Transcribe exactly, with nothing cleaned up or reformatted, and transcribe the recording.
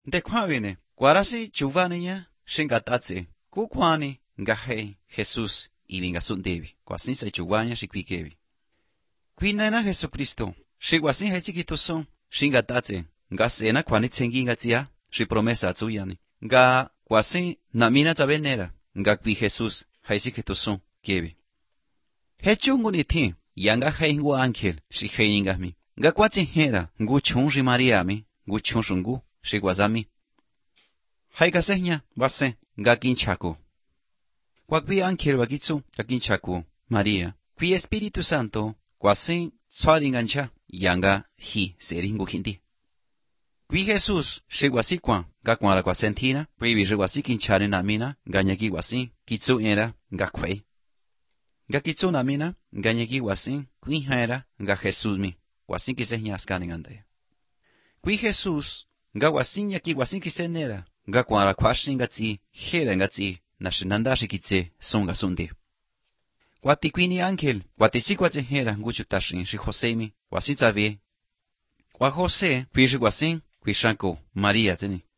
De kwavine, guarasi chuvaniña, shingatatse, kukwani, ngahe, Jesus, ibinga sundevi, kwasin sa chuvaña shikvikevi. Kwinena Jesucristo, shikwasin hechikituson, shingatatse, nga sena kwani tsengi nga tsia, shi promesa tsuyani, nga kwasin namina tsabenera, nga kwi Jesus, hechikituson, kevi. Hechunguni thi, yanga heingu ángel, shi heiningami, nga kwatsin hera, ngu chunri Mariami, ngu chunshungu, shiguazami. Haikasehnya, base, nga kinchaku. Kwakwi ángel wakitsu, nga kinchaku, Maria. Kwi Espíritu Santo, kwasin, tswaringancha, yanga, hi, seringu hindi. Kwi Jesus, shiguasikwa, nga kwara kwa sentina, kwi shiguasi kinchare namina, nga nyaki wasin, kitsu era, nga kwei. Nga kitsu namina, nga nyaki wasin, kwi haera, nga Jesus mi, wasin kisehnya askaningante. Kwi Jesus, nga wasin nyaki wasin kisenera, nga kwara kwashin nga tsi, hera nga tsi, na shinandashi kitse, songa sunde. Kwati kwini ángel, kwati si kwatse hera nguchutashin shi Jose mi, wasin tsabe. Kwa Jose, kwi shi wasin, kwi shanko, Maria zeni.